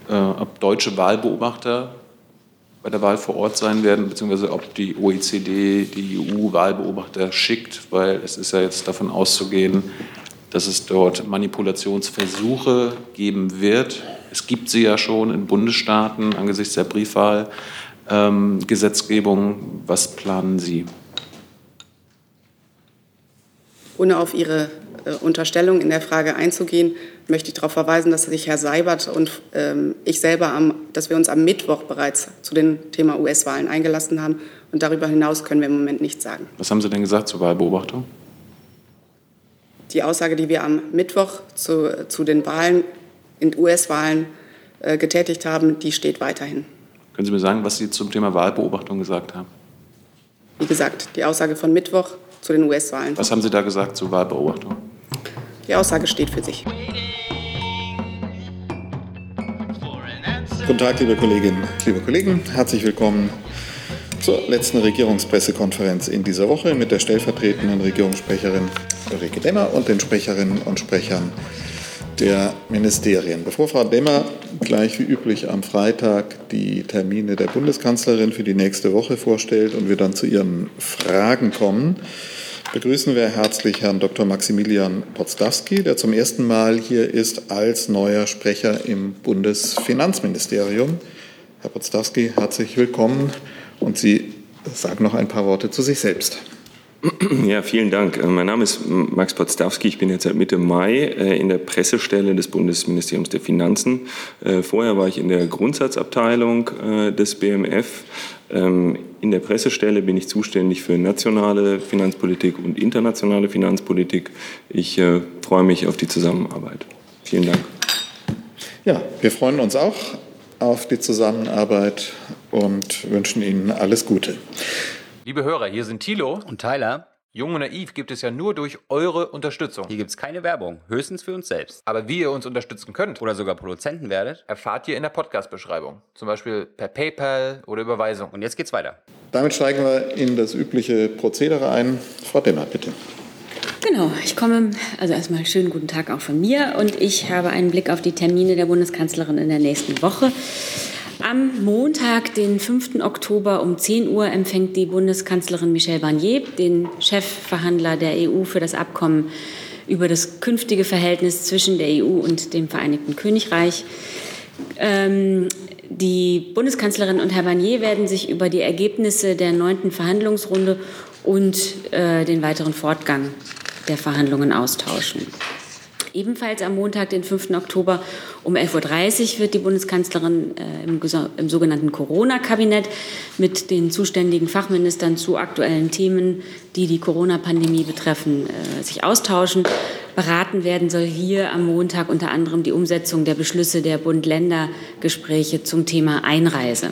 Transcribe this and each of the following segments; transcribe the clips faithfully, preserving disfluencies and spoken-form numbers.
äh, ob deutsche Wahlbeobachter bei der Wahl vor Ort sein werden, beziehungsweise ob die O E C D, die E U Wahlbeobachter schickt, weil es ist ja jetzt davon auszugehen, dass es dort Manipulationsversuche geben wird. Es gibt sie ja schon in Bundesstaaten angesichts der Briefwahlgesetzgebung. Ähm, Was planen Sie? Ohne auf Ihre äh, Unterstellung in der Frage einzugehen, möchte ich darauf verweisen, dass sich Herr Seibert und ähm, ich selber, am, dass wir uns am Mittwoch bereits zu dem Thema U S-Wahlen eingelassen haben. Und darüber hinaus können wir im Moment nichts sagen. Was haben Sie denn gesagt zur Wahlbeobachtung? Die Aussage, die wir am Mittwoch zu, zu den Wahlen, in U S-Wahlen äh, getätigt haben, die steht weiterhin. Können Sie mir sagen, was Sie zum Thema Wahlbeobachtung gesagt haben? Wie gesagt, die Aussage von Mittwoch zu den U S-Wahlen. Was haben Sie da gesagt zur Wahlbeobachtung? Die Aussage steht für sich. Guten Tag, liebe Kolleginnen, liebe Kollegen. Herzlich willkommen zur letzten Regierungspressekonferenz in dieser Woche mit der stellvertretenden Regierungssprecherin Ulrike Demmer und den Sprecherinnen und Sprechern der Ministerien. Bevor Frau Demmer gleich wie üblich am Freitag die Termine der Bundeskanzlerin für die nächste Woche vorstellt und wir dann zu ihren Fragen kommen, begrüßen wir herzlich Herrn Doktor Maximilian Podsdawski, der zum ersten Mal hier ist als neuer Sprecher im Bundesfinanzministerium. Herr Podsdawski, herzlich willkommen und Sie sagen noch ein paar Worte zu sich selbst. Ja, vielen Dank. Mein Name ist Max Podsdawski. Ich bin jetzt seit Mitte Mai in der Pressestelle des Bundesministeriums der Finanzen. Vorher war ich in der Grundsatzabteilung des B M F. In der Pressestelle bin ich zuständig für nationale Finanzpolitik und internationale Finanzpolitik. Ich freue mich auf die Zusammenarbeit. Vielen Dank. Ja, wir freuen uns auch auf die Zusammenarbeit und wünschen Ihnen alles Gute. Liebe Hörer, hier sind Thilo und Tyler. Jung und Naiv gibt es ja nur durch eure Unterstützung. Hier gibt es keine Werbung, höchstens für uns selbst. Aber wie ihr uns unterstützen könnt oder sogar Produzenten werdet, erfahrt ihr in der Podcast-Beschreibung. Zum Beispiel per PayPal oder Überweisung. Und jetzt geht's weiter. Damit steigen wir in das übliche Prozedere ein. Frau Demmer, bitte. Genau, ich komme, also erstmal schönen guten Tag auch von mir und ich habe einen Blick auf die Termine der Bundeskanzlerin in der nächsten Woche. Am Montag, den fünften Oktober um zehn Uhr empfängt die Bundeskanzlerin Michel Barnier, den Chefverhandler der E U für das Abkommen über das künftige Verhältnis zwischen der E U und dem Vereinigten Königreich. Ähm, die Bundeskanzlerin und Herr Barnier werden sich über die Ergebnisse der neunten Verhandlungsrunde und äh, den weiteren Fortgang der Verhandlungen austauschen. Ebenfalls am Montag, den fünften Oktober um elf Uhr dreißig wird die Bundeskanzlerin äh, im, im sogenannten Corona-Kabinett mit den zuständigen Fachministern zu aktuellen Themen, die die Corona-Pandemie betreffen, äh, sich austauschen. Beraten werden soll hier am Montag unter anderem die Umsetzung der Beschlüsse der Bund-Länder-Gespräche zum Thema Einreise.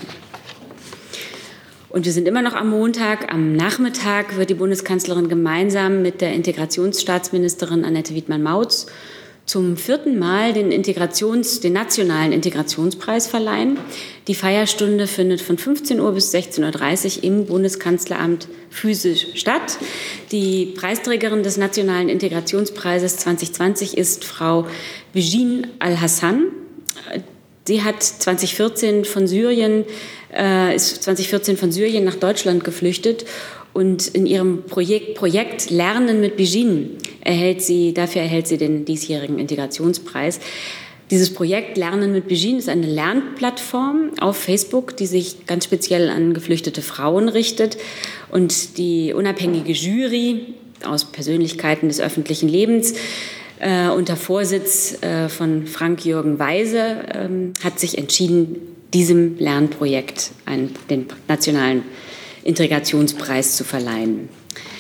Und wir sind immer noch am Montag. Am Nachmittag wird die Bundeskanzlerin gemeinsam mit der Integrationsstaatsministerin Annette Wiedmann-Mautz zum vierten Mal den, Integrations-, den nationalen Integrationspreis verleihen. Die Feierstunde findet von fünfzehn Uhr bis sechzehn Uhr dreißig im Bundeskanzleramt physisch statt. Die Preisträgerin des nationalen Integrationspreises zwanzig zwanzig ist Frau Begin Al-Hassan. Sie hat zwanzig vierzehn von Syrien, äh, ist zwanzig vierzehn von Syrien nach Deutschland geflüchtet und in ihrem Projekt, Projekt Lernen mit Begin erhält sie, dafür erhält sie den diesjährigen Integrationspreis. Dieses Projekt Lernen mit Begin ist eine Lernplattform auf Facebook, die sich ganz speziell an geflüchtete Frauen richtet. Und die unabhängige Jury aus Persönlichkeiten des öffentlichen Lebens Äh, unter Vorsitz äh, von Frank-Jürgen Weise ähm, hat sich entschieden, diesem Lernprojekt einen, den nationalen Integrationspreis zu verleihen.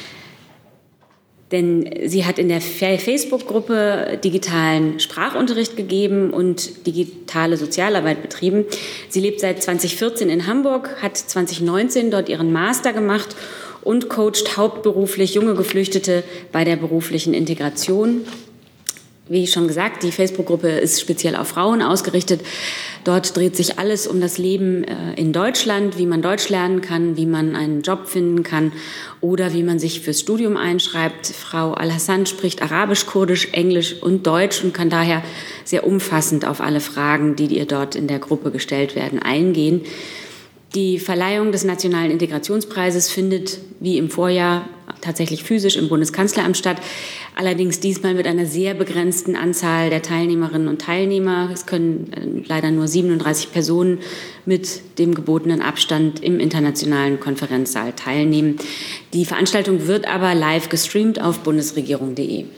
Denn sie hat in der Facebook-Gruppe digitalen Sprachunterricht gegeben und digitale Sozialarbeit betrieben. Sie lebt seit zwanzig vierzehn in Hamburg, hat zwanzig neunzehn dort ihren Master gemacht und coacht hauptberuflich junge Geflüchtete bei der beruflichen Integration. Wie schon gesagt, die Facebook-Gruppe ist speziell auf Frauen ausgerichtet. Dort dreht sich alles um das Leben in Deutschland, wie man Deutsch lernen kann, wie man einen Job finden kann oder wie man sich fürs Studium einschreibt. Frau Al-Hassan spricht Arabisch, Kurdisch, Englisch und Deutsch und kann daher sehr umfassend auf alle Fragen, die ihr dort in der Gruppe gestellt werden, eingehen. Die Verleihung des Nationalen Integrationspreises findet wie im Vorjahr tatsächlich physisch im Bundeskanzleramt statt. Allerdings diesmal mit einer sehr begrenzten Anzahl der Teilnehmerinnen und Teilnehmer. Es können leider nur siebenunddreißig Personen mit dem gebotenen Abstand im internationalen Konferenzsaal teilnehmen. Die Veranstaltung wird aber live gestreamt auf bundesregierung punkt de.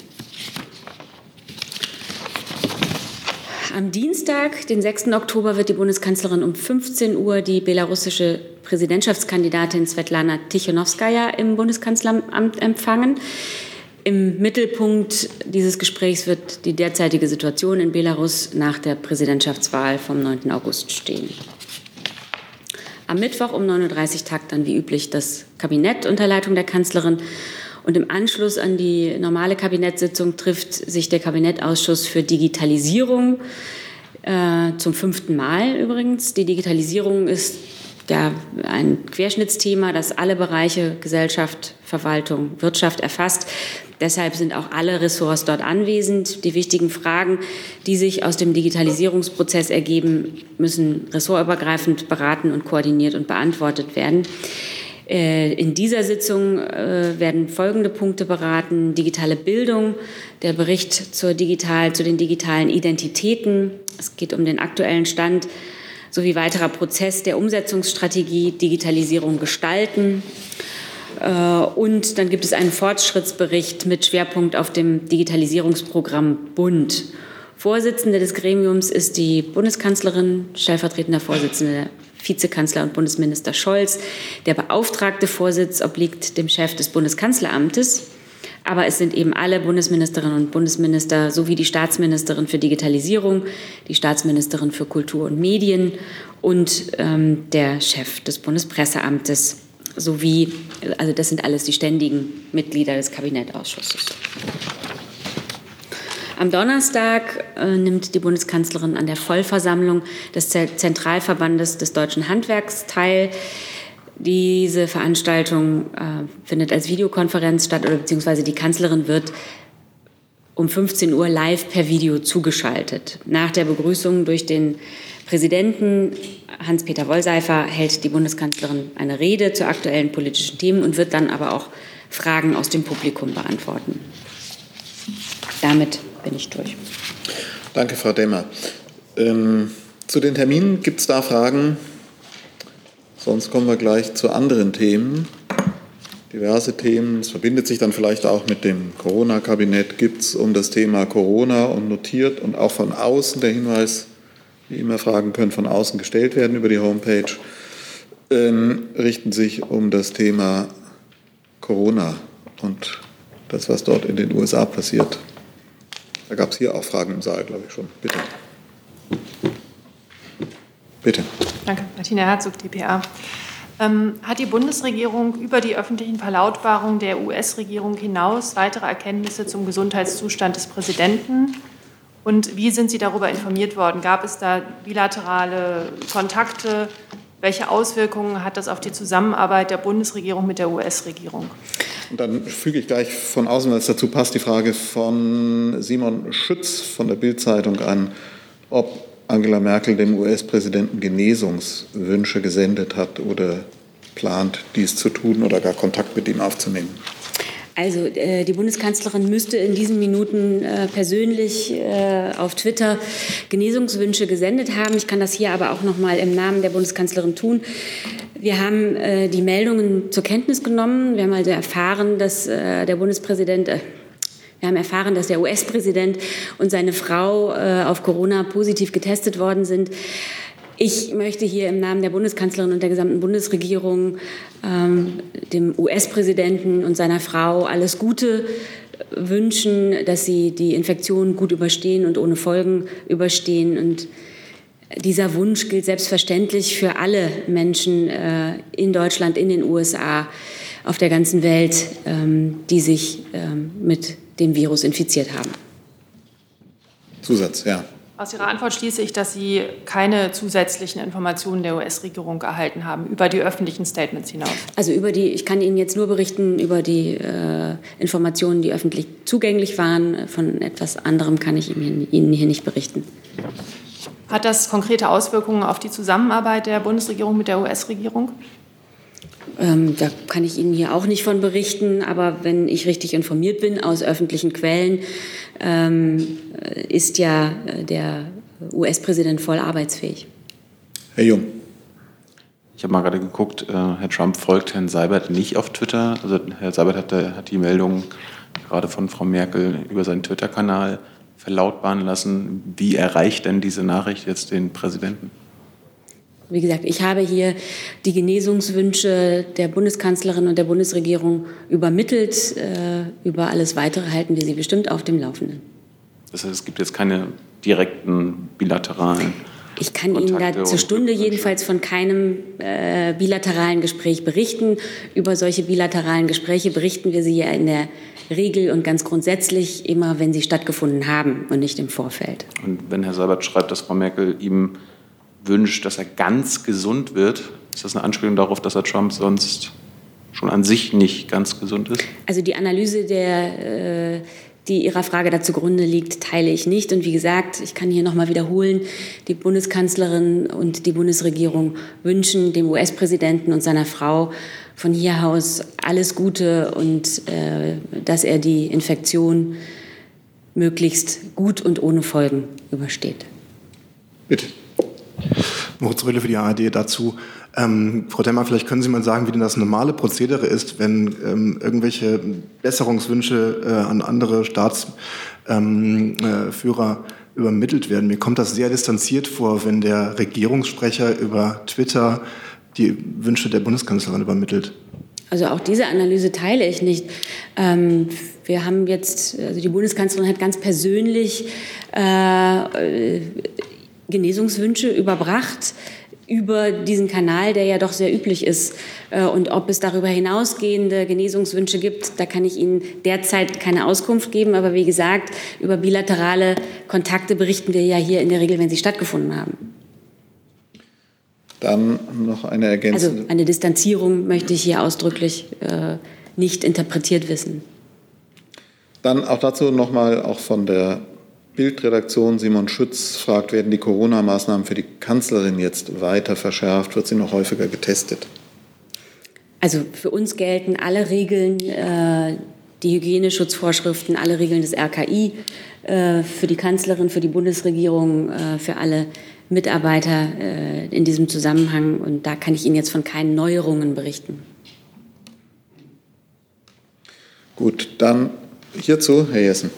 Am Dienstag, den sechsten Oktober, wird die Bundeskanzlerin um fünfzehn Uhr die belarussische Präsidentschaftskandidatin Svetlana Tichanowskaja im Bundeskanzleramt empfangen. Im Mittelpunkt dieses Gesprächs wird die derzeitige Situation in Belarus nach der Präsidentschaftswahl vom neunten August stehen. Am Mittwoch um neun Uhr dreißig tagt dann wie üblich das Kabinett unter Leitung der Kanzlerin. Und im Anschluss an die normale Kabinettssitzung trifft sich der Kabinettausschuss für Digitalisierung äh, zum fünften Mal übrigens. Die Digitalisierung ist ja ein Querschnittsthema, das alle Bereiche Gesellschaft, Verwaltung, Wirtschaft erfasst. Deshalb sind auch alle Ressorts dort anwesend. Die wichtigen Fragen, die sich aus dem Digitalisierungsprozess ergeben, müssen ressortübergreifend beraten und koordiniert und beantwortet werden. In dieser Sitzung werden folgende Punkte beraten: digitale Bildung, der Bericht zur digital, zu den digitalen Identitäten. Es geht um den aktuellen Stand sowie weiterer Prozess der Umsetzungsstrategie Digitalisierung gestalten. Und dann gibt es einen Fortschrittsbericht mit Schwerpunkt auf dem Digitalisierungsprogramm Bund. Vorsitzende des Gremiums ist die Bundeskanzlerin, stellvertretender Vorsitzender Vizekanzler und Bundesminister Scholz. Der beauftragte Vorsitz obliegt dem Chef des Bundeskanzleramtes. Aber es sind eben alle Bundesministerinnen und Bundesminister sowie die Staatsministerin für Digitalisierung, die Staatsministerin für Kultur und Medien und ähm, der Chef des Bundespresseamtes sowie, also das sind alles die ständigen Mitglieder des Kabinettausschusses. Am Donnerstag äh, nimmt die Bundeskanzlerin an der Vollversammlung des Zentralverbandes des Deutschen Handwerks teil. Diese Veranstaltung äh, findet als Videokonferenz statt, oder beziehungsweise die Kanzlerin wird um fünfzehn Uhr live per Video zugeschaltet. Nach der Begrüßung durch den Präsidenten Hans-Peter Wollseifer hält die Bundeskanzlerin eine Rede zu aktuellen politischen Themen und wird dann aber auch Fragen aus dem Publikum beantworten. Damit bin ich durch. Danke, Frau Demmer. Ähm, zu den Terminen gibt es da Fragen? Sonst kommen wir gleich zu anderen Themen. Diverse Themen. Es verbindet sich dann vielleicht auch mit dem Corona-Kabinett. Gibt es um das Thema Corona und notiert und auch von außen der Hinweis, wie immer Fragen können von außen gestellt werden über die Homepage, ähm, richten sich um das Thema Corona und das, was dort in den U S A passiert. Da gab es hier auch Fragen im Saal, glaube ich schon. Bitte. Bitte. Danke. Martina Herzog, D P A. Ähm, hat die Bundesregierung über die öffentlichen Verlautbarungen der U S-Regierung hinaus weitere Erkenntnisse zum Gesundheitszustand des Präsidenten? Und wie sind Sie darüber informiert worden? Gab es da bilaterale Kontakte? Welche Auswirkungen hat das auf die Zusammenarbeit der Bundesregierung mit der U S-Regierung? Und dann füge ich gleich von außen, weil es dazu passt, die Frage von Simon Schütz von der Bild-Zeitung an, ob Angela Merkel dem U S-Präsidenten Genesungswünsche gesendet hat oder plant, dies zu tun oder gar Kontakt mit ihm aufzunehmen. Also äh, die Bundeskanzlerin müsste in diesen Minuten äh, persönlich äh, auf Twitter Genesungswünsche gesendet haben. Ich kann das hier aber auch noch mal im Namen der Bundeskanzlerin tun. Wir haben äh, die Meldungen zur Kenntnis genommen. Wir haben also erfahren, dass äh, der Bundespräsident, äh, wir haben erfahren, dass der U S-Präsident und seine Frau äh, auf Corona positiv getestet worden sind. Ich möchte hier im Namen der Bundeskanzlerin und der gesamten Bundesregierung ähm, dem U S-Präsidenten und seiner Frau alles Gute wünschen, dass sie die Infektion gut überstehen und ohne Folgen überstehen. Und dieser Wunsch gilt selbstverständlich für alle Menschen äh, in Deutschland, in den U S A, auf der ganzen Welt, ähm, die sich ähm, mit dem Virus infiziert haben. Zusatz, ja. Aus Ihrer Antwort schließe ich, dass Sie keine zusätzlichen Informationen der U S-Regierung erhalten haben über die öffentlichen Statements hinaus. Also über die, ich kann Ihnen jetzt nur berichten über die äh, Informationen, die öffentlich zugänglich waren. Von etwas anderem kann ich Ihnen, Ihnen hier nicht berichten. Hat das konkrete Auswirkungen auf die Zusammenarbeit der Bundesregierung mit der U S-Regierung? Ähm, da kann ich Ihnen hier auch nicht von berichten, aber wenn ich richtig informiert bin aus öffentlichen Quellen, ähm, ist ja der U S-Präsident voll arbeitsfähig. Herr Jung. Ich habe mal gerade geguckt, äh, Herr Trump folgt Herrn Seibert nicht auf Twitter. Also Herr Seibert hat, hat die Meldung gerade von Frau Merkel über seinen Twitter-Kanal verlautbaren lassen. Wie erreicht denn diese Nachricht jetzt den Präsidenten? Wie gesagt, ich habe hier die Genesungswünsche der Bundeskanzlerin und der Bundesregierung übermittelt. Äh, über alles Weitere halten wir Sie bestimmt auf dem Laufenden. Das heißt, es gibt jetzt keine direkten bilateralen Ich kann Kontakte Ihnen da zur Stunde jedenfalls von keinem äh, bilateralen Gespräch berichten. Über solche bilateralen Gespräche berichten wir Sie ja in der Regel und ganz grundsätzlich immer, wenn sie stattgefunden haben und nicht im Vorfeld. Und wenn Herr Seibert schreibt, dass Frau Merkel ihm wünscht, dass er ganz gesund wird, ist das eine Anspielung darauf, dass Herr Trump sonst schon an sich nicht ganz gesund ist? Also die Analyse, der, äh, die Ihrer Frage da zugrunde liegt, teile ich nicht. Und wie gesagt, ich kann hier noch mal wiederholen, die Bundeskanzlerin und die Bundesregierung wünschen dem U S-Präsidenten und seiner Frau von hier aus alles Gute und äh, dass er die Infektion möglichst gut und ohne Folgen übersteht. Bitte. Moritz Röhle für die A R D dazu. Ähm, Frau Demmer, vielleicht können Sie mal sagen, wie denn das normale Prozedere ist, wenn ähm, irgendwelche Besserungswünsche äh, an andere Staatsführer ähm, äh, übermittelt werden. Mir kommt das sehr distanziert vor, wenn der Regierungssprecher über Twitter die Wünsche der Bundeskanzlerin übermittelt. Also auch diese Analyse teile ich nicht. Ähm, wir haben jetzt, also die Bundeskanzlerin hat ganz persönlich äh, Genesungswünsche überbracht über diesen Kanal, der ja doch sehr üblich ist. Und ob es darüber hinausgehende Genesungswünsche gibt, da kann ich Ihnen derzeit keine Auskunft geben. Aber wie gesagt, über bilaterale Kontakte berichten wir ja hier in der Regel, wenn sie stattgefunden haben. Dann noch eine Ergänzung. Also eine Distanzierung möchte ich hier ausdrücklich äh, nicht interpretiert wissen. Dann auch dazu nochmal auch von der Bildredaktion. Simon Schütz fragt, werden die Corona-Maßnahmen für die Kanzlerin jetzt weiter verschärft? Wird sie noch häufiger getestet? Also für uns gelten alle Regeln, äh, die Hygieneschutzvorschriften, alle Regeln des R K I, äh, für die Kanzlerin, für die Bundesregierung, äh, für alle Mitarbeiter äh, in diesem Zusammenhang. Und da kann ich Ihnen jetzt von keinen Neuerungen berichten. Gut, dann hierzu Herr Jessen.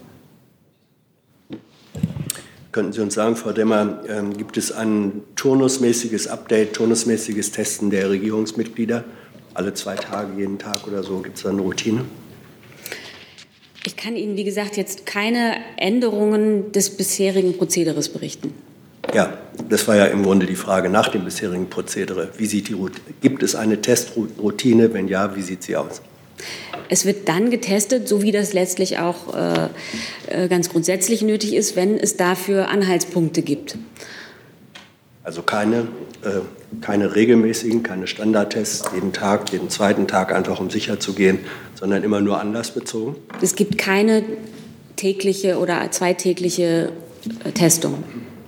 Könnten Sie uns sagen, Frau Demmer, ähm, gibt es ein turnusmäßiges Update, turnusmäßiges Testen der Regierungsmitglieder? Alle zwei Tage, jeden Tag oder so? Gibt es da eine Routine? Ich kann Ihnen, wie gesagt, jetzt keine Änderungen des bisherigen Prozederes berichten. Ja, das war ja im Grunde die Frage nach dem bisherigen Prozedere. Wie sieht die Routine? Gibt es eine Testroutine? Wenn ja, wie sieht sie aus? Es wird dann getestet, so wie das letztlich auch äh, ganz grundsätzlich nötig ist, wenn es dafür Anhaltspunkte gibt. Also keine, äh, keine regelmäßigen, keine Standardtests, jeden Tag, jeden zweiten Tag, einfach um sicher zu gehen, sondern immer nur anlassbezogen? Es gibt keine tägliche oder zweitägliche äh, Testung.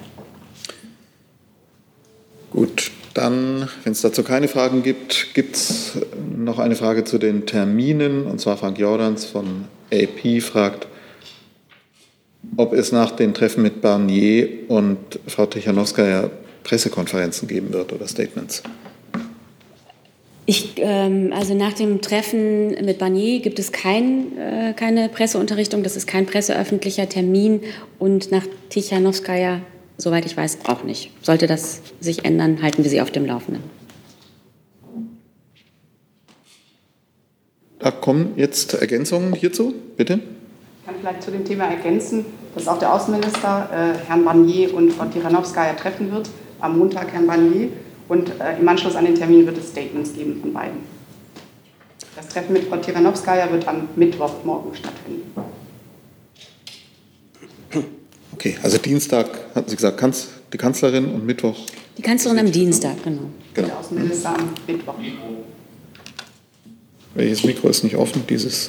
Gut, dann, wenn es dazu keine Fragen gibt, gibt es noch eine Frage zu den Terminen. Und zwar Frank Jordans von A P fragt, ob es nach den Treffen mit Barnier und Frau Tichanowskaja Pressekonferenzen geben wird oder Statements. Ich, ähm, also nach dem Treffen mit Barnier gibt es kein, äh, keine Presseunterrichtung. Das ist kein presseöffentlicher Termin. Und nach Tichanowskaja, soweit ich weiß, auch nicht. Sollte das sich ändern, halten wir Sie auf dem Laufenden. Da kommen jetzt Ergänzungen hierzu, bitte. Ich kann vielleicht zu dem Thema ergänzen, dass auch der Außenminister äh, Herrn Barnier und Frau Tichanowskaja treffen wird. Am Montag Herrn Barnier. Und äh, im Anschluss an den Termin wird es Statements geben von beiden. Das Treffen mit Frau Tichanowskaja wird am Mittwochmorgen stattfinden. Okay, also Dienstag hatten Sie gesagt, Kanz, die Kanzlerin und Mittwoch? Die Kanzlerin am Dienstag, genau. Genau. Der Außenminister am Mittwoch. Welches Mikro ist nicht offen? Dieses.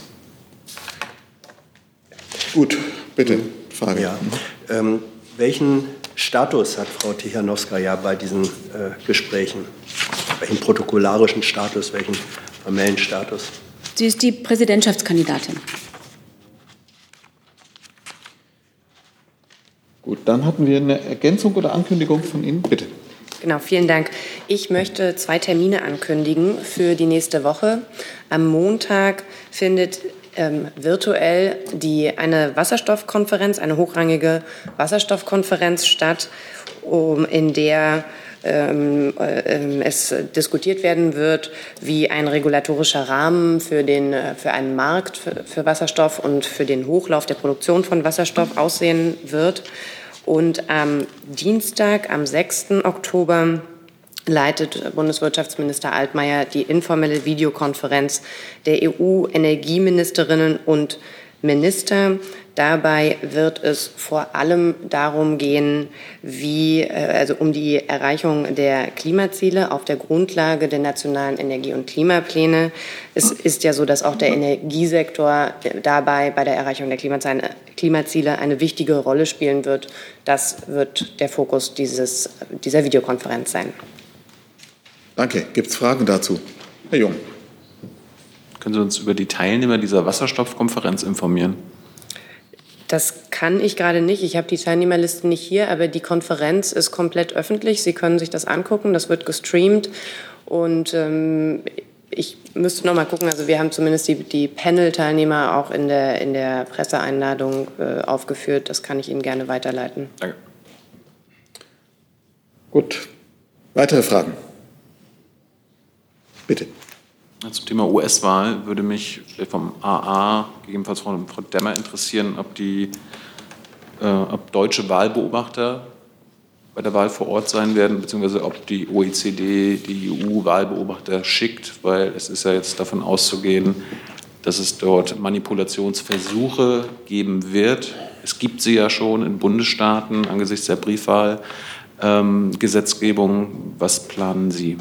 Gut, bitte, Frage. Ja. Ähm, welchen Status hat Frau Tichanowskaja bei diesen äh, Gesprächen? Welchen protokollarischen Status, welchen formellen Status? Sie ist die Präsidentschaftskandidatin. Gut, dann hatten wir eine Ergänzung oder Ankündigung von Ihnen. Bitte. Genau, vielen Dank. Ich möchte zwei Termine ankündigen für die nächste Woche. Am Montag findet ähm, virtuell die, eine Wasserstoffkonferenz, eine hochrangige Wasserstoffkonferenz statt, um, in der ähm, äh, es diskutiert werden wird, wie ein regulatorischer Rahmen für, den, für einen Markt für, für Wasserstoff und für den Hochlauf der Produktion von Wasserstoff aussehen wird. Und am Dienstag, am sechsten Oktober, leitet Bundeswirtschaftsminister Altmaier die informelle Videokonferenz der E U-Energieministerinnen und Minister. Dabei wird es vor allem darum gehen, wie, also um die Erreichung der Klimaziele auf der Grundlage der nationalen Energie- und Klimapläne. Es ist ja so, dass auch der Energiesektor dabei bei der Erreichung der Klimaziele eine wichtige Rolle spielen wird. Das wird der Fokus dieses, dieser Videokonferenz sein. Danke. Gibt es Fragen dazu? Herr Jung. Können Sie uns über die Teilnehmer dieser Wasserstoffkonferenz informieren? Das kann ich gerade nicht. Ich habe die Teilnehmerliste nicht hier, aber die Konferenz ist komplett öffentlich. Sie können sich das angucken. Das wird gestreamt. Und ähm, ich müsste noch mal gucken. Also wir haben zumindest die, die Panel-Teilnehmer auch in der, in der Presseeinladung äh, aufgeführt. Das kann ich Ihnen gerne weiterleiten. Danke. Gut. Weitere Fragen? Bitte. Zum Thema U S-Wahl würde mich vielleicht vom A A, gegebenenfalls von Frau Demmer, interessieren, ob, die, äh, ob deutsche Wahlbeobachter bei der Wahl vor Ort sein werden, beziehungsweise ob die O E C D die E U Wahlbeobachter schickt, weil es ist ja jetzt davon auszugehen, dass es dort Manipulationsversuche geben wird. Es gibt sie ja schon in Bundesstaaten angesichts der Briefwahlgesetzgebung. Ähm, Was planen Sie?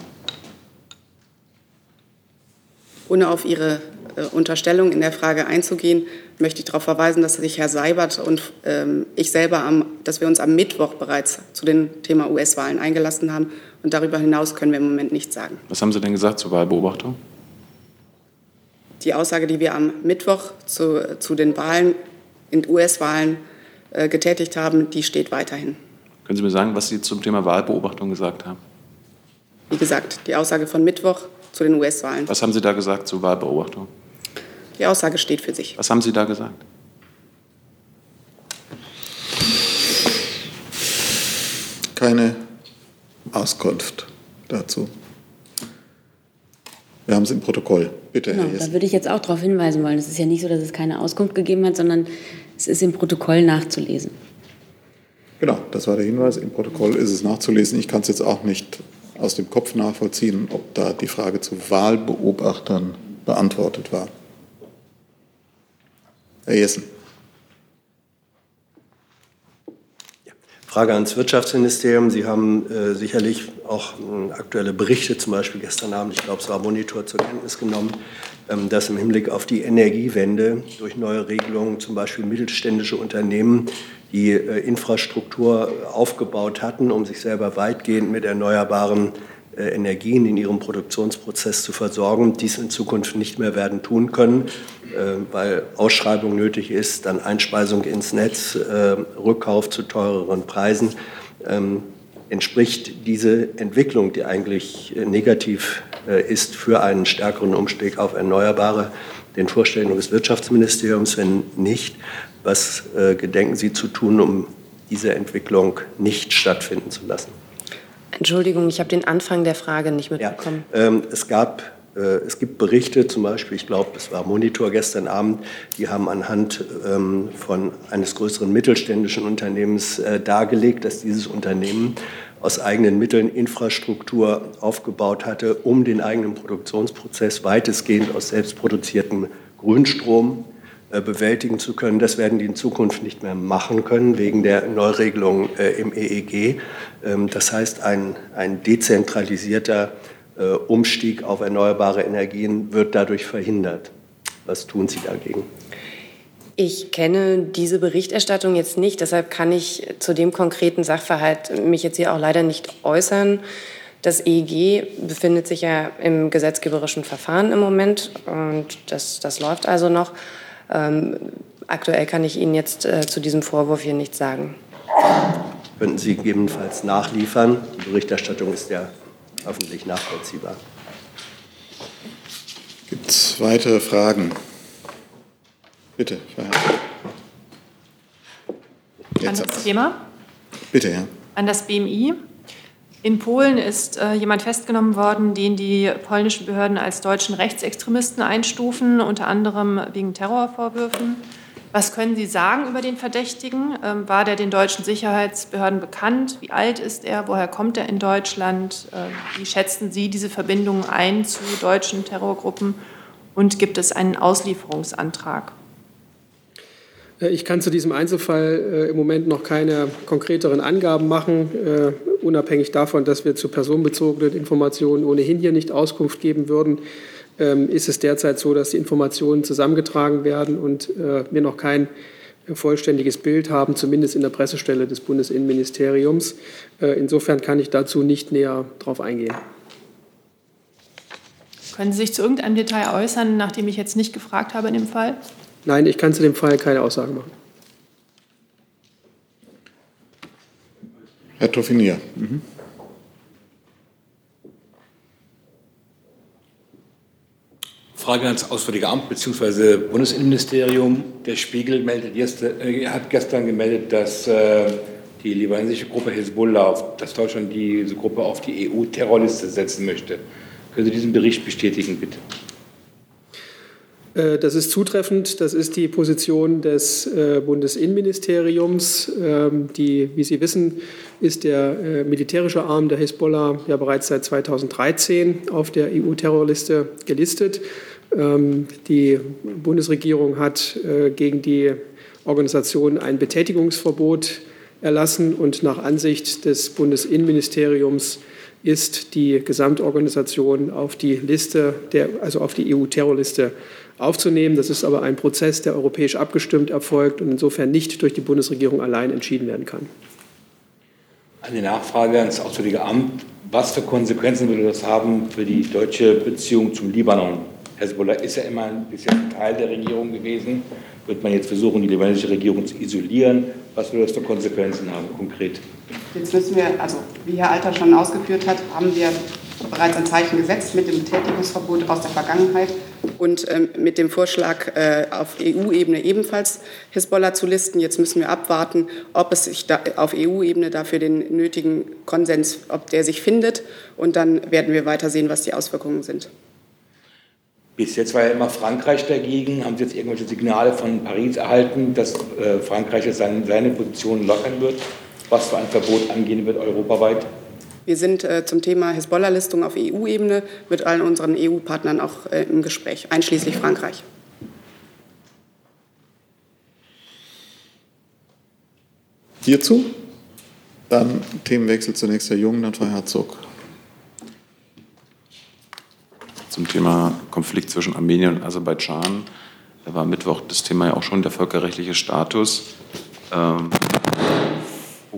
Ohne auf Ihre äh, Unterstellung in der Frage einzugehen, möchte ich darauf verweisen, dass sich Herr Seibert und ähm, ich selber, am, dass wir uns am Mittwoch bereits zu dem Thema U S-Wahlen eingelassen haben. Und darüber hinaus können wir im Moment nichts sagen. Was haben Sie denn gesagt zur Wahlbeobachtung? Die Aussage, die wir am Mittwoch zu, zu den Wahlen, in U S-Wahlen äh, getätigt haben, die steht weiterhin. Können Sie mir sagen, was Sie zum Thema Wahlbeobachtung gesagt haben? Wie gesagt, die Aussage von Mittwoch zu den U S-Wahlen. Was haben Sie da gesagt zur Wahlbeobachtung? Die Aussage steht für sich. Was haben Sie da gesagt? Keine Auskunft dazu. Wir haben es im Protokoll. Bitte, Genau, Herr Jessen. da würde ich jetzt auch darauf hinweisen wollen. Es ist ja nicht so, dass es keine Auskunft gegeben hat, sondern es ist im Protokoll nachzulesen. Genau, das war der Hinweis. Im Protokoll ist es nachzulesen. Ich kann es jetzt auch nicht aus dem Kopf nachvollziehen, ob da die Frage zu Wahlbeobachtern beantwortet war. Herr Jessen. Frage ans Wirtschaftsministerium. Sie haben äh, sicherlich auch äh, aktuelle Berichte, zum Beispiel gestern Abend, ich glaube, es war Monitor, zur Kenntnis genommen, ähm, dass im Hinblick auf die Energiewende durch neue Regelungen zum Beispiel mittelständische Unternehmen, die äh, Infrastruktur aufgebaut hatten, um sich selber weitgehend mit erneuerbaren äh, Energien in ihrem Produktionsprozess zu versorgen, dies in Zukunft nicht mehr werden tun können, äh, weil Ausschreibung nötig ist, dann Einspeisung ins Netz, äh, Rückkauf zu teureren Preisen. Ähm, entspricht diese Entwicklung, die eigentlich äh, negativ äh, ist für einen stärkeren Umstieg auf Erneuerbare, den Vorstellungen des Wirtschaftsministeriums? Wenn nicht, was äh, gedenken Sie zu tun, um diese Entwicklung nicht stattfinden zu lassen? Entschuldigung, ich habe den Anfang der Frage nicht mitbekommen. Ja, ähm, es gab, äh, es gibt Berichte, zum Beispiel, ich glaube, es war Monitor gestern Abend, die haben anhand ähm, von eines größeren mittelständischen Unternehmens äh, dargelegt, dass dieses Unternehmen aus eigenen Mitteln Infrastruktur aufgebaut hatte, um den eigenen Produktionsprozess weitestgehend aus selbstproduziertem Grünstrom bewältigen zu können. Das werden die in Zukunft nicht mehr machen können, wegen der Neuregelung im E E G. Das heißt, ein, ein dezentralisierter Umstieg auf erneuerbare Energien wird dadurch verhindert. Was tun Sie dagegen? Ich kenne diese Berichterstattung jetzt nicht, deshalb kann ich zu dem konkreten Sachverhalt mich jetzt hier auch leider nicht äußern. Das E E G befindet sich ja im gesetzgeberischen Verfahren im Moment und das, das läuft also noch. Ähm, aktuell kann ich Ihnen jetzt äh, zu diesem Vorwurf hier nichts sagen. Könnten Sie gegebenenfalls nachliefern? Die Berichterstattung ist ja öffentlich nachvollziehbar. Gibt es weitere Fragen? Bitte, Frau Herzog. An das Thema? Bitte, ja. An das B M I. In Polen ist äh, jemand festgenommen worden, den die polnischen Behörden als deutschen Rechtsextremisten einstufen, unter anderem wegen Terrorvorwürfen. Was können Sie sagen über den Verdächtigen? Ähm, war der den deutschen Sicherheitsbehörden bekannt? Wie alt ist er? Woher kommt er in Deutschland? Äh, wie schätzen Sie diese Verbindungen ein zu deutschen Terrorgruppen? Und gibt es einen Auslieferungsantrag? Ich kann zu diesem Einzelfall äh, im Moment noch keine konkreteren Angaben machen, äh, unabhängig davon, dass wir zu personenbezogenen Informationen ohnehin hier nicht Auskunft geben würden. Ähm, ist es derzeit so, dass die Informationen zusammengetragen werden und äh, wir noch kein äh, vollständiges Bild haben, zumindest in der Pressestelle des Bundesinnenministeriums. Äh, insofern kann ich dazu nicht näher darauf eingehen. Können Sie sich zu irgendeinem Detail äußern, nachdem ich jetzt nicht gefragt habe in dem Fall? Nein, ich kann zu dem Fall keine Aussage machen. Herr Toffinier. Mhm. Frage ans Auswärtige Amt bzw. Bundesinnenministerium. Der Spiegel meldet gestern, äh, hat gestern gemeldet, dass äh, die libanesische Gruppe Hezbollah, dass Deutschland diese Gruppe auf die E U-Terrorliste setzen möchte. Können Sie diesen Bericht bestätigen, bitte? Das ist zutreffend. Das ist die Position des Bundesinnenministeriums. Die, wie Sie wissen, ist der militärische Arm der Hezbollah ja bereits seit zweitausenddreizehn auf der E U-Terrorliste gelistet. Die Bundesregierung hat gegen die Organisation ein Betätigungsverbot erlassen und nach Ansicht des Bundesinnenministeriums ist die Gesamtorganisation auf die Liste, der, also auf die E U-Terrorliste aufzunehmen. Das ist aber ein Prozess, der europäisch abgestimmt erfolgt und insofern nicht durch die Bundesregierung allein entschieden werden kann. Eine Nachfrage ans Auswärtige Amt. Was für Konsequenzen würde das haben für die deutsche Beziehung zum Libanon? Hezbollah ist ja immer ein bisschen Teil der Regierung gewesen. Wird man jetzt versuchen, die libanesische Regierung zu isolieren? Was würde das für Konsequenzen haben, konkret? Jetzt müssen wir, also wie Herr Alter schon ausgeführt hat, haben wir bereits ein Zeichen gesetzt mit dem Betätigungsverbot aus der Vergangenheit und ähm, mit dem Vorschlag, äh, auf E U-Ebene ebenfalls Hezbollah zu listen. Jetzt müssen wir abwarten, ob es sich da auf E U-Ebene dafür den nötigen Konsens, ob der sich findet. Und dann werden wir weiter sehen, was die Auswirkungen sind. Bis jetzt war ja immer Frankreich dagegen. Haben Sie jetzt irgendwelche Signale von Paris erhalten, dass äh, Frankreich jetzt seine, seine Position lockern wird, was für ein Verbot angehen wird europaweit? Wir sind äh, zum Thema Hezbollah-Listung auf E U-Ebene mit allen unseren E U-Partnern auch äh, im Gespräch, einschließlich Frankreich. Hierzu? Dann Themenwechsel zunächst Herr Jung, dann Frau Herzog. Zum Thema Konflikt zwischen Armenien und Aserbaidschan. Da war Mittwoch das Thema ja auch schon der völkerrechtliche Status. Ähm, oh.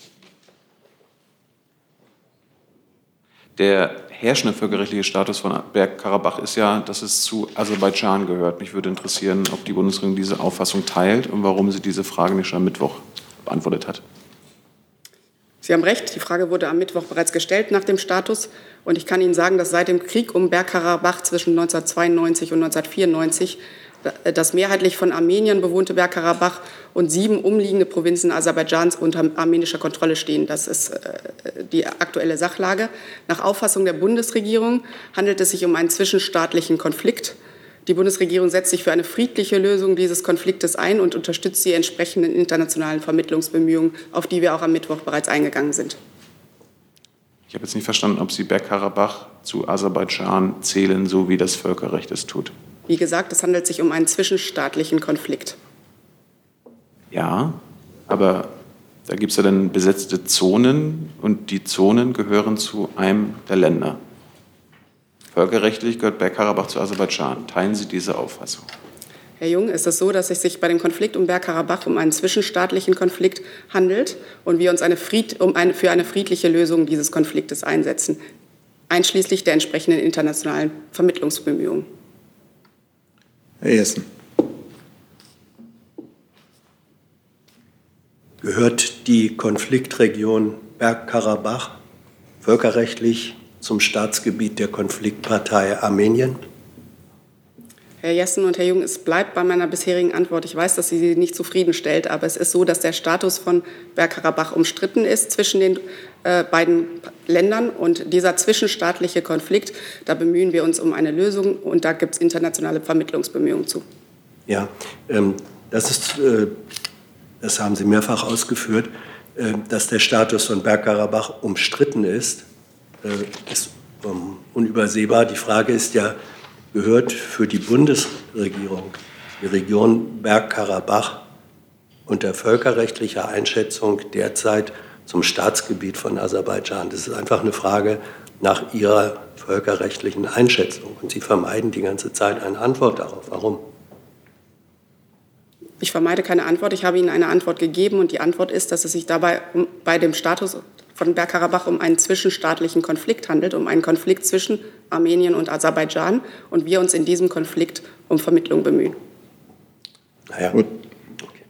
Der herrschende völkerrechtliche Status von Bergkarabach ist ja, dass es zu Aserbaidschan gehört. Mich würde interessieren, ob die Bundesregierung diese Auffassung teilt und warum sie diese Frage nicht schon am Mittwoch beantwortet hat. Sie haben recht, die Frage wurde am Mittwoch bereits gestellt nach dem Status. Und ich kann Ihnen sagen, dass seit dem Krieg um Bergkarabach zwischen neunzehnhundertzweiundneunzig und neunzehnhundertvierundneunzig das mehrheitlich von Armenien bewohnte Bergkarabach und sieben umliegende Provinzen Aserbaidschans unter armenischer Kontrolle stehen. Das ist die aktuelle Sachlage. Nach Auffassung der Bundesregierung handelt es sich um einen zwischenstaatlichen Konflikt. Die Bundesregierung setzt sich für eine friedliche Lösung dieses Konfliktes ein und unterstützt die entsprechenden internationalen Vermittlungsbemühungen, auf die wir auch am Mittwoch bereits eingegangen sind. Ich habe jetzt nicht verstanden, ob Sie Bergkarabach zu Aserbaidschan zählen, so wie das Völkerrecht es tut. Wie gesagt, es handelt sich um einen zwischenstaatlichen Konflikt. Ja, aber da gibt es ja dann besetzte Zonen und die Zonen gehören zu einem der Länder. Völkerrechtlich gehört Bergkarabach zu Aserbaidschan. Teilen Sie diese Auffassung? Herr Jung, ist es so, dass es sich bei dem Konflikt um Bergkarabach um einen zwischenstaatlichen Konflikt handelt und wir uns eine Fried, um eine, für eine friedliche Lösung dieses Konfliktes einsetzen, einschließlich der entsprechenden internationalen Vermittlungsbemühungen. Herr Jessen. Gehört die Konfliktregion Bergkarabach völkerrechtlich zum Staatsgebiet der Konfliktpartei Armenien? Herr Jessen und Herr Jung, es bleibt bei meiner bisherigen Antwort. Ich weiß, dass sie Sie nicht zufriedenstellt, aber es ist so, dass der Status von Bergkarabach umstritten ist zwischen den äh, beiden Ländern. Und dieser zwischenstaatliche Konflikt, da bemühen wir uns um eine Lösung und da gibt es internationale Vermittlungsbemühungen zu. Ja, ähm, das ist, äh, das haben Sie mehrfach ausgeführt, äh, dass der Status von Bergkarabach umstritten ist, äh, ist ähm, unübersehbar. Die Frage ist ja, gehört für die Bundesregierung die Region Bergkarabach unter völkerrechtlicher Einschätzung derzeit zum Staatsgebiet von Aserbaidschan? Das ist einfach eine Frage nach Ihrer völkerrechtlichen Einschätzung. Und Sie vermeiden die ganze Zeit eine Antwort darauf. Warum? Ich vermeide keine Antwort. Ich habe Ihnen eine Antwort gegeben und die Antwort ist, dass es sich dabei um, bei dem Status von Bergkarabach um einen zwischenstaatlichen Konflikt handelt, um einen Konflikt zwischen Armenien und Aserbaidschan und wir uns in diesem Konflikt um Vermittlung bemühen. Na ja. Gut. Okay.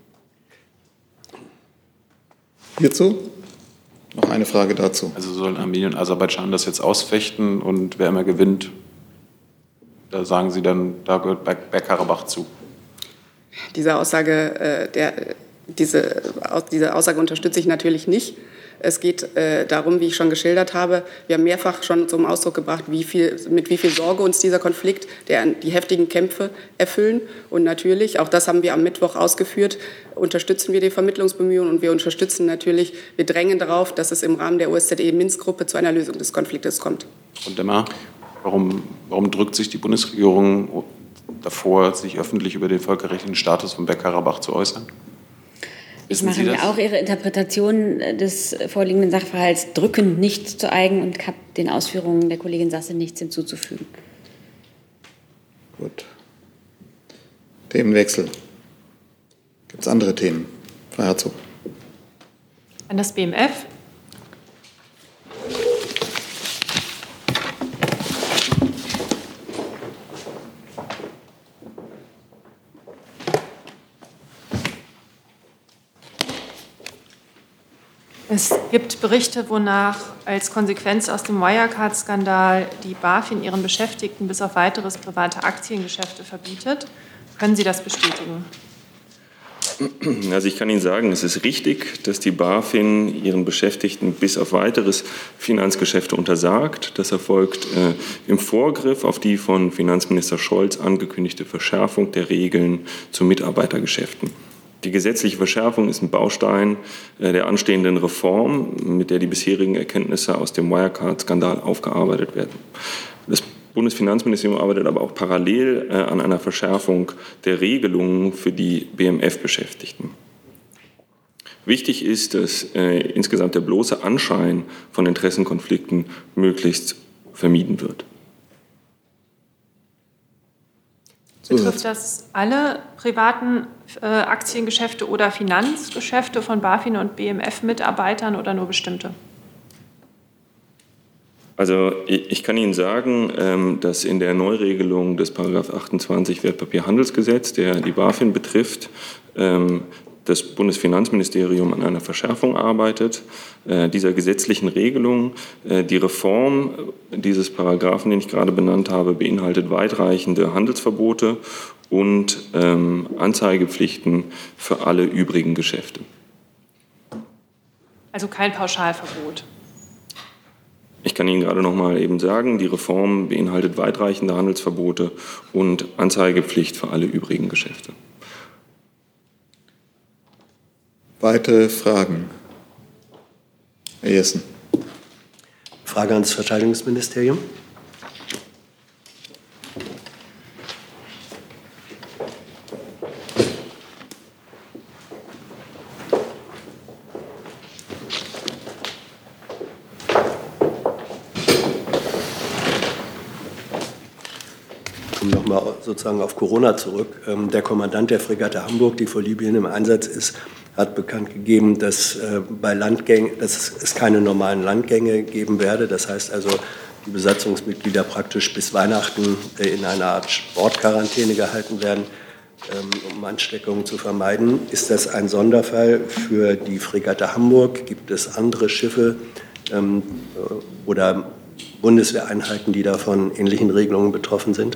Hierzu noch eine Frage dazu. Also sollen Armenien und Aserbaidschan das jetzt ausfechten und wer immer gewinnt, da sagen Sie dann, da gehört Bergkarabach zu? Diese Aussage, äh, der, diese, diese Aussage unterstütze ich natürlich nicht. Es geht äh, darum, wie ich schon geschildert habe, wir haben mehrfach schon zum Ausdruck gebracht, wie viel, mit wie viel Sorge uns dieser Konflikt, der die heftigen Kämpfe erfüllen. Und natürlich, auch das haben wir am Mittwoch ausgeführt, unterstützen wir die Vermittlungsbemühungen und wir unterstützen natürlich, wir drängen darauf, dass es im Rahmen der O S Z E-Minsk-Gruppe zu einer Lösung des Konfliktes kommt. Und Demmer, warum, warum drückt sich die Bundesregierung davor, sich öffentlich über den völkerrechtlichen Status von Bergkarabach zu äußern? Ich mache mir auch Ihre Interpretation des vorliegenden Sachverhalts drückend nicht zu eigen und habe den Ausführungen der Kollegin Sasse nichts hinzuzufügen. Gut. Themenwechsel. Gibt es andere Themen? Frau Herzog. An das B M F. Es gibt Berichte, wonach als Konsequenz aus dem Wirecard-Skandal die BaFin ihren Beschäftigten bis auf weiteres private Aktiengeschäfte verbietet. Können Sie das bestätigen? Also ich kann Ihnen sagen, es ist richtig, dass die BaFin ihren Beschäftigten bis auf weiteres Finanzgeschäfte untersagt. Das erfolgt äh, im Vorgriff auf die von Finanzminister Scholz angekündigte Verschärfung der Regeln zu Mitarbeitergeschäften. Die gesetzliche Verschärfung ist ein Baustein äh, der anstehenden Reform, mit der die bisherigen Erkenntnisse aus dem Wirecard-Skandal aufgearbeitet werden. Das Bundesfinanzministerium arbeitet aber auch parallel äh, an einer Verschärfung der Regelungen für die B M F-Beschäftigten. Wichtig ist, dass äh, insgesamt der bloße Anschein von Interessenkonflikten möglichst vermieden wird. Betrifft das alle privaten äh, Aktiengeschäfte oder Finanzgeschäfte von BaFin und B M F-Mitarbeitern oder nur bestimmte? Also ich kann Ihnen sagen, dass in der Neuregelung des Paragraph achtundzwanzig Wertpapierhandelsgesetz, der die BaFin betrifft, das Bundesfinanzministerium an einer Verschärfung arbeitet, dieser gesetzlichen Regelung. Die Reform dieses Paragraphen, den ich gerade benannt habe, beinhaltet weitreichende Handelsverbote und Anzeigepflichten für alle übrigen Geschäfte. Also kein Pauschalverbot? Ich kann Ihnen gerade noch mal eben sagen, die Reform beinhaltet weitreichende Handelsverbote und Anzeigepflicht für alle übrigen Geschäfte. Weitere Fragen? Herr Jessen. Frage ans Verteidigungsministerium. komme nochmal sozusagen auf Corona zurück. Ähm, der Kommandant der Fregatte Hamburg, die vor Libyen im Einsatz ist, hat bekannt gegeben, dass, äh, bei Landgängen, dass es keine normalen Landgänge geben werde. Das heißt also, die Besatzungsmitglieder praktisch bis Weihnachten äh, in einer Art Bordquarantäne gehalten werden, ähm, um Ansteckungen zu vermeiden. Ist das ein Sonderfall für die Fregatte Hamburg? Gibt es andere Schiffe ähm, oder Bundeswehreinheiten, die da von ähnlichen Regelungen betroffen sind?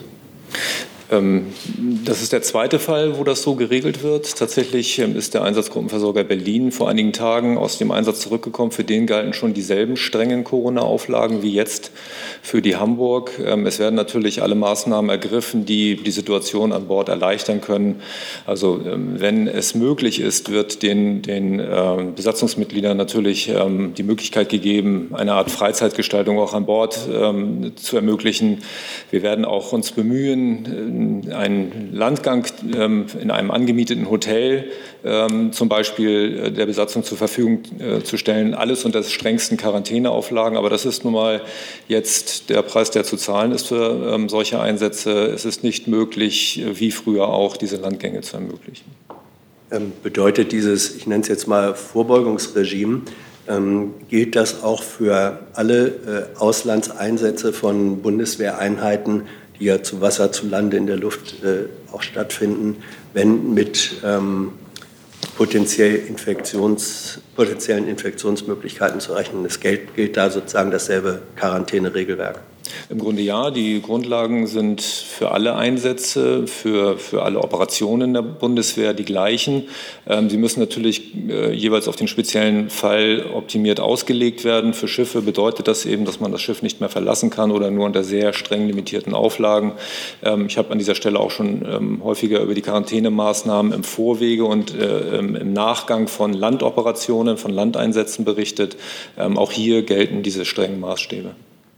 Das ist der zweite Fall, wo das so geregelt wird. Tatsächlich ist der Einsatzgruppenversorger Berlin vor einigen Tagen aus dem Einsatz zurückgekommen. Für den galten schon dieselben strengen Corona-Auflagen wie jetzt für die Hamburg. Es werden natürlich alle Maßnahmen ergriffen, die die Situation an Bord erleichtern können. Also wenn es möglich ist, wird den, den Besatzungsmitgliedern natürlich die Möglichkeit gegeben, eine Art Freizeitgestaltung auch an Bord zu ermöglichen. Wir werden auch uns bemühen, einen Landgang in einem angemieteten Hotel zum Beispiel der Besatzung zur Verfügung zu stellen. Alles unter strengsten Quarantäneauflagen. Aber das ist nun mal jetzt der Preis, der zu zahlen ist für solche Einsätze. Es ist nicht möglich, wie früher auch, diese Landgänge zu ermöglichen. Bedeutet dieses, ich nenne es jetzt mal Vorbeugungsregime, ähm, gilt das auch für alle äh, Auslandseinsätze von Bundeswehreinheiten, die ja zu Wasser, zu Lande, in der Luft äh, auch stattfinden, wenn mit ähm, potenziell Infektions, potenziellen Infektionsmöglichkeiten zu rechnen ist? Gilt, gilt da sozusagen dasselbe Quarantäneregelwerk? Im Grunde ja. Die Grundlagen sind für alle Einsätze, für, für alle Operationen der Bundeswehr die gleichen. Ähm, sie müssen natürlich äh, jeweils auf den speziellen Fall optimiert ausgelegt werden. Für Schiffe bedeutet das eben, dass man das Schiff nicht mehr verlassen kann oder nur unter sehr streng limitierten Auflagen. Ähm, ich habe an dieser Stelle auch schon ähm, häufiger über die Quarantänemaßnahmen im Vorwege und äh, im Nachgang von Landoperationen, von Landeinsätzen berichtet. Ähm, auch hier gelten diese strengen Maßstäbe.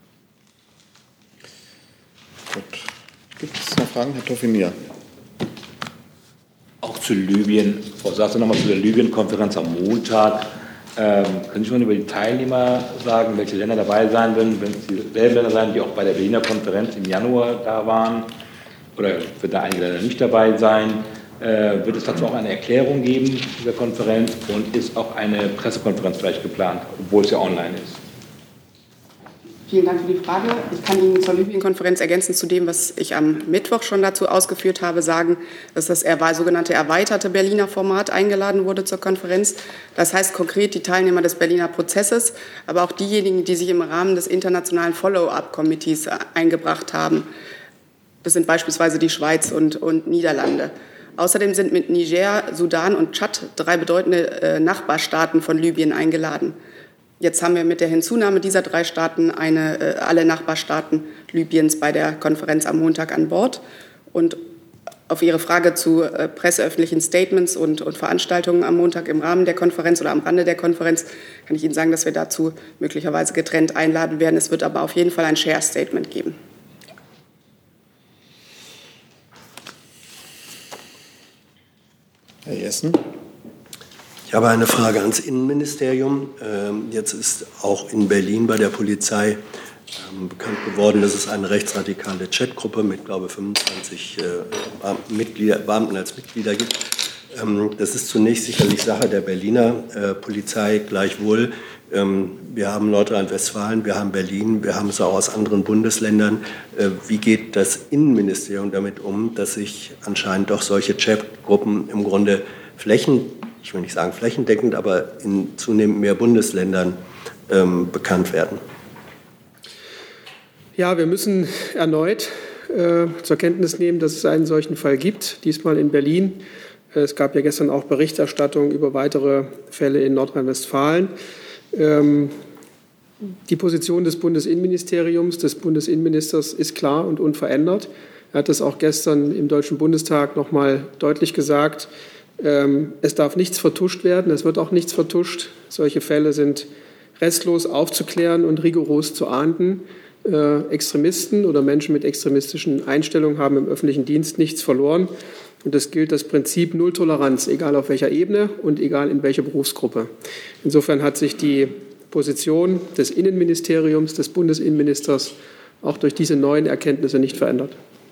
Gut. Gibt es noch Fragen, Herr Toffinier? Auch zu Libyen. Frau Sasse, nochmal zu der Libyen-Konferenz am Montag. Ähm, können Sie schon über die Teilnehmer sagen, welche Länder dabei sein werden? Wenn es dieselben Länder sein, die auch bei der Berliner Konferenz im Januar da waren? Oder wird da einige Länder nicht dabei sein? Äh, wird es dazu auch eine Erklärung geben, dieser Konferenz? Und ist auch eine Pressekonferenz vielleicht geplant, obwohl es ja online ist? Vielen Dank für die Frage. Ich kann Ihnen zur Libyen-Konferenz ergänzend zu dem, was ich am Mittwoch schon dazu ausgeführt habe, sagen, dass das sogenannte erweiterte Berliner Format eingeladen wurde zur Konferenz. Das heißt konkret die Teilnehmer des Berliner Prozesses, aber auch diejenigen, die sich im Rahmen des internationalen Follow-up-Committees eingebracht haben. Das sind beispielsweise die Schweiz und, und Niederlande. Außerdem sind mit Niger, Sudan und Tschad drei bedeutende äh, Nachbarstaaten von Libyen eingeladen. Jetzt haben wir mit der Hinzunahme dieser drei Staaten eine, äh, alle Nachbarstaaten Libyens bei der Konferenz am Montag an Bord. Und auf Ihre Frage zu äh, presseöffentlichen Statements und, und Veranstaltungen am Montag im Rahmen der Konferenz oder am Rande der Konferenz kann ich Ihnen sagen, dass wir dazu möglicherweise getrennt einladen werden. Es wird aber auf jeden Fall ein Share-Statement geben. Herr Jessen. Ich habe eine Frage ans Innenministerium. Jetzt ist auch in Berlin bei der Polizei bekannt geworden, dass es eine rechtsradikale Chatgruppe mit, glaube ich, fünfundzwanzig Mitglieder, Beamten als Mitglieder gibt. Das ist zunächst sicherlich Sache der Berliner Polizei. Gleichwohl, wir haben Nordrhein-Westfalen, wir haben Berlin, wir haben es auch aus anderen Bundesländern. Wie geht das Innenministerium damit um, dass sich anscheinend doch solche Chatgruppen im Grunde flächen ich will nicht sagen flächendeckend, aber in zunehmend mehr Bundesländern ähm, bekannt werden? Ja, wir müssen erneut äh, zur Kenntnis nehmen, dass es einen solchen Fall gibt, diesmal in Berlin. Es gab ja gestern auch Berichterstattung über weitere Fälle in Nordrhein-Westfalen. Ähm, die Position des Bundesinnenministeriums, des Bundesinnenministers ist klar und unverändert. Er hat das auch gestern im Deutschen Bundestag noch mal deutlich gesagt. Es darf nichts vertuscht werden, es wird auch nichts vertuscht. Solche Fälle sind restlos aufzuklären und rigoros zu ahnden. Extremisten oder Menschen mit extremistischen Einstellungen haben im öffentlichen Dienst nichts verloren. Und es gilt das Prinzip Null Toleranz, egal auf welcher Ebene und egal in welcher Berufsgruppe. Insofern hat sich die Position des Innenministeriums, des Bundesinnenministers auch durch diese neuen Erkenntnisse nicht verändert.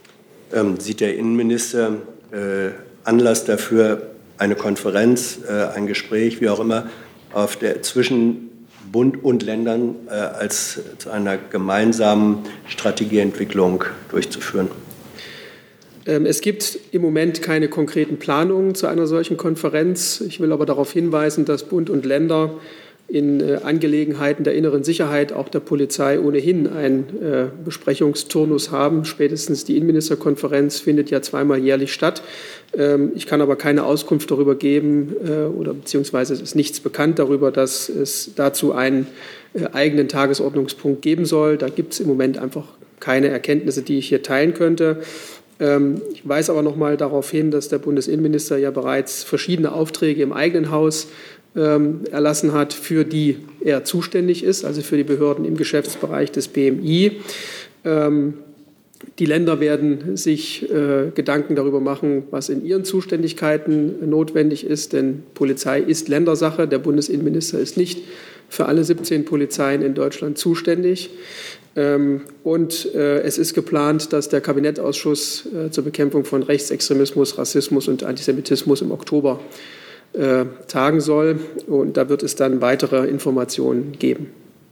ähm, sieht der Innenminister äh, Anlass dafür, eine Konferenz, äh, ein Gespräch, wie auch immer, auf der, zwischen Bund und Ländern äh, als zu einer gemeinsamen Strategieentwicklung durchzuführen? Es gibt im Moment keine konkreten Planungen zu einer solchen Konferenz. Ich will aber darauf hinweisen, dass Bund und Länder in Angelegenheiten der inneren Sicherheit, auch der Polizei, ohnehin einen Besprechungsturnus haben. Spätestens die Innenministerkonferenz findet ja zweimal jährlich statt. Ich kann aber keine Auskunft darüber geben, oder beziehungsweise es ist nichts bekannt darüber, dass es dazu einen eigenen Tagesordnungspunkt geben soll. Da gibt es im Moment einfach keine Erkenntnisse, die ich hier teilen könnte. Ich weise aber noch mal darauf hin, dass der Bundesinnenminister ja bereits verschiedene Aufträge im eigenen Haus ähm, erlassen hat, für die er zuständig ist, also für die Behörden im Geschäftsbereich des B M I. Ähm, die Länder werden sich äh, Gedanken darüber machen, was in ihren Zuständigkeiten notwendig ist, denn Polizei ist Ländersache. Der Bundesinnenminister ist nicht für alle siebzehn Polizeien in Deutschland zuständig. Und es ist geplant, dass der Kabinettausschuss zur Bekämpfung von Rechtsextremismus, Rassismus und Antisemitismus im Oktober tagen soll. Und da wird es dann weitere Informationen geben.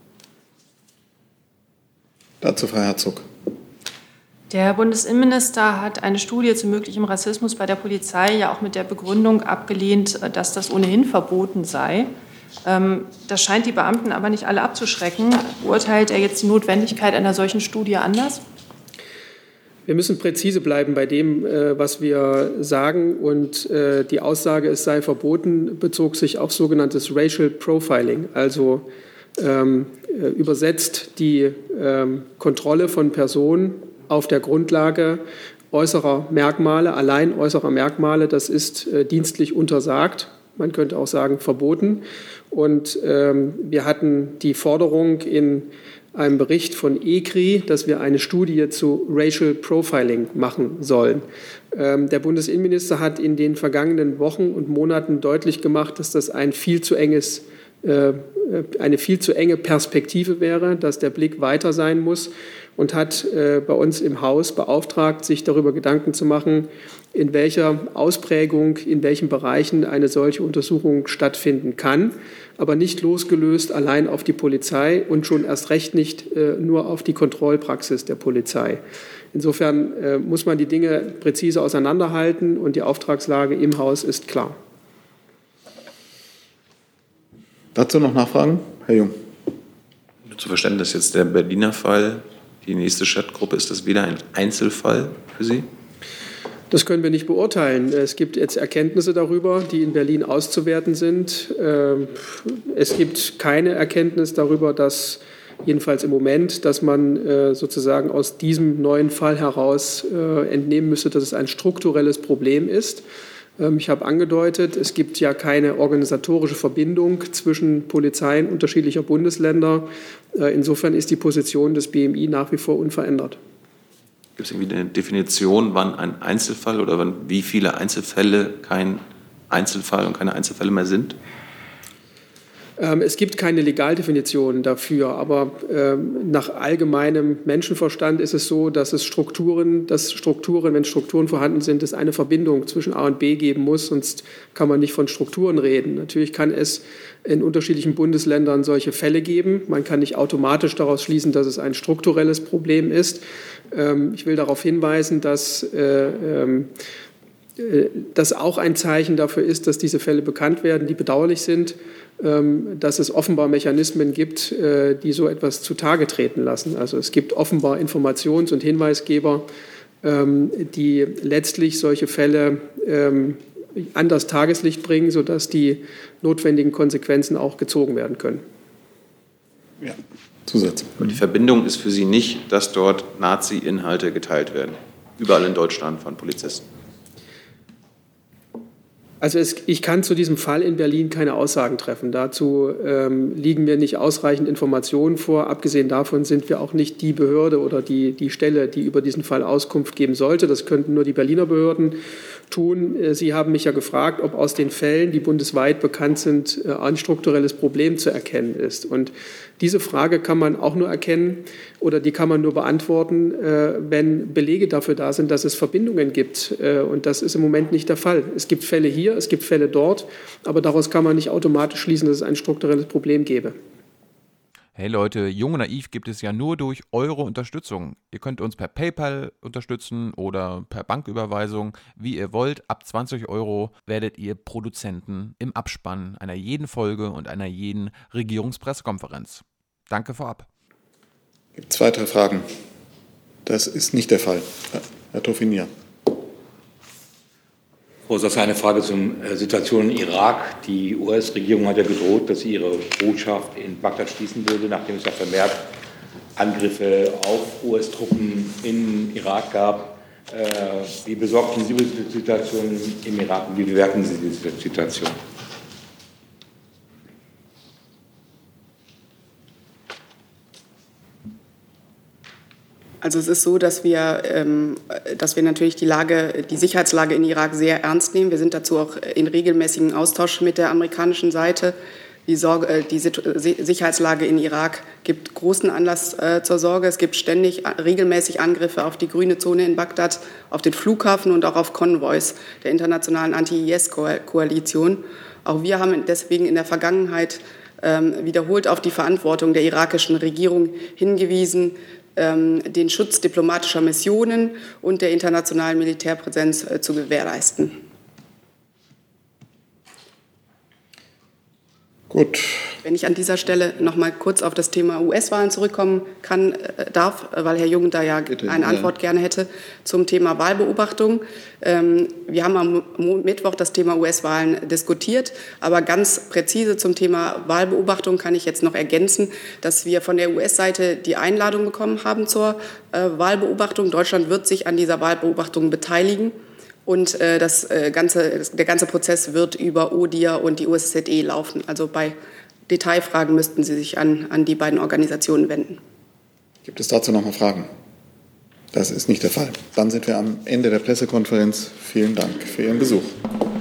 Dazu Frau Herzog. Der Bundesinnenminister hat eine Studie zu möglichem Rassismus bei der Polizei ja auch mit der Begründung abgelehnt, dass das ohnehin verboten sei. Das scheint die Beamten aber nicht alle abzuschrecken. Beurteilt er jetzt die Notwendigkeit einer solchen Studie anders? Wir müssen präzise bleiben bei dem, was wir sagen. Und die Aussage, es sei verboten, bezog sich auf sogenanntes Racial Profiling, also ähm, übersetzt die ähm, Kontrolle von Personen auf der Grundlage äußerer Merkmale, allein äußerer Merkmale. Das ist äh, dienstlich untersagt. Man könnte auch sagen verboten. Und ähm, wir hatten die Forderung in einem Bericht von E C R I, dass wir eine Studie zu Racial Profiling machen sollen. Ähm, der Bundesinnenminister hat in den vergangenen Wochen und Monaten deutlich gemacht, dass das ein viel zu enges, äh, eine viel zu enge Perspektive wäre, dass der Blick weiter sein muss, und hat äh, bei uns im Haus beauftragt, sich darüber Gedanken zu machen, in welcher Ausprägung, in welchen Bereichen eine solche Untersuchung stattfinden kann, aber nicht losgelöst allein auf die Polizei und schon erst recht nicht äh, nur auf die Kontrollpraxis der Polizei. Insofern äh, muss man die Dinge präzise auseinanderhalten, und die Auftragslage im Haus ist klar. Dazu noch Nachfragen? Herr Jung. Zu Verständnis jetzt der Berliner Fall, die nächste Chatgruppe, ist das wieder ein Einzelfall für Sie? Das können wir nicht beurteilen. Es gibt jetzt Erkenntnisse darüber, die in Berlin auszuwerten sind. Es gibt keine Erkenntnis darüber, dass, jedenfalls im Moment, dass man sozusagen aus diesem neuen Fall heraus entnehmen müsste, dass es ein strukturelles Problem ist. Ich habe angedeutet, es gibt ja keine organisatorische Verbindung zwischen Polizeien unterschiedlicher Bundesländer. Insofern ist die Position des B M I nach wie vor unverändert. Gibt es irgendwie eine Definition, wann ein Einzelfall oder wann wie viele Einzelfälle kein Einzelfall und keine Einzelfälle mehr sind? Es gibt keine Legaldefinition dafür, aber nach allgemeinem Menschenverstand ist es so, dass es Strukturen, dass Strukturen, wenn Strukturen vorhanden sind, es eine Verbindung zwischen A und B geben muss, sonst kann man nicht von Strukturen reden. Natürlich kann es in unterschiedlichen Bundesländern solche Fälle geben. Man kann nicht automatisch daraus schließen, dass es ein strukturelles Problem ist. Ich will darauf hinweisen, dass das auch ein Zeichen dafür ist, dass diese Fälle bekannt werden, die bedauerlich sind, dass es offenbar Mechanismen gibt, die so etwas zutage treten lassen. Also es gibt offenbar Informations- und Hinweisgeber, die letztlich solche Fälle an das Tageslicht bringen, sodass die notwendigen Konsequenzen auch gezogen werden können. Ja. Zusatz. Und die Verbindung ist für Sie nicht, dass dort Nazi-Inhalte geteilt werden, überall in Deutschland von Polizisten? Also es, ich kann zu diesem Fall in Berlin keine Aussagen treffen. Dazu ähm, liegen mir nicht ausreichend Informationen vor. Abgesehen davon sind wir auch nicht die Behörde oder die, die Stelle, die über diesen Fall Auskunft geben sollte. Das könnten nur die Berliner Behörden tun. Sie haben mich ja gefragt, ob aus den Fällen, die bundesweit bekannt sind, ein strukturelles Problem zu erkennen ist. Und diese Frage kann man auch nur erkennen oder die kann man nur beantworten, wenn Belege dafür da sind, dass es Verbindungen gibt. Und das ist im Moment nicht der Fall. Es gibt Fälle hier, es gibt Fälle dort, aber daraus kann man nicht automatisch schließen, dass es ein strukturelles Problem gäbe. Hey Leute, Jung und Naiv gibt es ja nur durch eure Unterstützung. Ihr könnt uns per PayPal unterstützen oder per Banküberweisung, wie ihr wollt. Ab zwanzig Euro werdet ihr Produzenten im Abspann einer jeden Folge und einer jeden Regierungspressekonferenz. Danke vorab. Gibt es weitere Fragen? Das ist nicht der Fall. Herr Toffinier. Frau Sasse, eine Frage zur Situation im Irak. Die U S-Regierung hat ja gedroht, dass sie ihre Botschaft in Bagdad schließen würde, nachdem es ja vermehrt Angriffe auf U S-Truppen im Irak gab. Wie besorgt sind Sie über die Situation im Irak und wie bewerten Sie diese Situation? Also es ist so, dass wir, ähm, dass wir natürlich die Lage, die Sicherheitslage in Irak sehr ernst nehmen. Wir sind dazu auch in regelmäßigem Austausch mit der amerikanischen Seite. Die, Sorge, die Sicherheitslage in Irak gibt großen Anlass äh, zur Sorge. Es gibt ständig regelmäßig Angriffe auf die grüne Zone in Bagdad, auf den Flughafen und auch auf Konvois der internationalen Anti-I S-Koalition. Auch wir haben deswegen in der Vergangenheit ähm, wiederholt auf die Verantwortung der irakischen Regierung hingewiesen, den Schutz diplomatischer Missionen und der internationalen Militärpräsenz zu gewährleisten. Gut. Wenn ich an dieser Stelle noch mal kurz auf das Thema U S-Wahlen zurückkommen kann, darf, weil Herr Jung da ja Bitte, eine Antwort ja. gerne hätte, zum Thema Wahlbeobachtung. Wir haben am Mittwoch das Thema U S-Wahlen diskutiert, aber ganz präzise zum Thema Wahlbeobachtung kann ich jetzt noch ergänzen, dass wir von der U S-Seite die Einladung bekommen haben zur Wahlbeobachtung. Deutschland wird sich an dieser Wahlbeobachtung beteiligen. Und äh, das, äh, ganze, das, der ganze Prozess wird über O D I H R und die U S Z E laufen. Also bei Detailfragen müssten Sie sich an, an die beiden Organisationen wenden. Gibt es dazu noch mal Fragen? Das ist nicht der Fall. Dann sind wir am Ende der Pressekonferenz. Vielen Dank für Ihren Besuch.